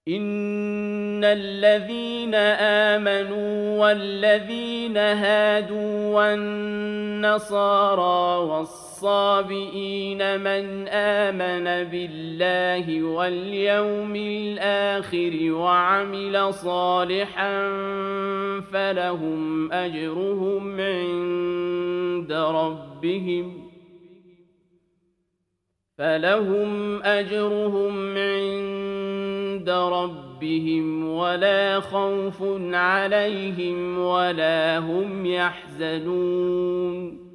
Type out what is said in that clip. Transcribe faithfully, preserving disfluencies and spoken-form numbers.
إن الذين آمنوا والذين هادوا والنصارى والصابئين من آمن بالله واليوم الآخر وعمل صالحا فلهم أجرهم عند ربهم فلهم أجرهم عند ربهم ولا خوف عليهم ولا هم يحزنون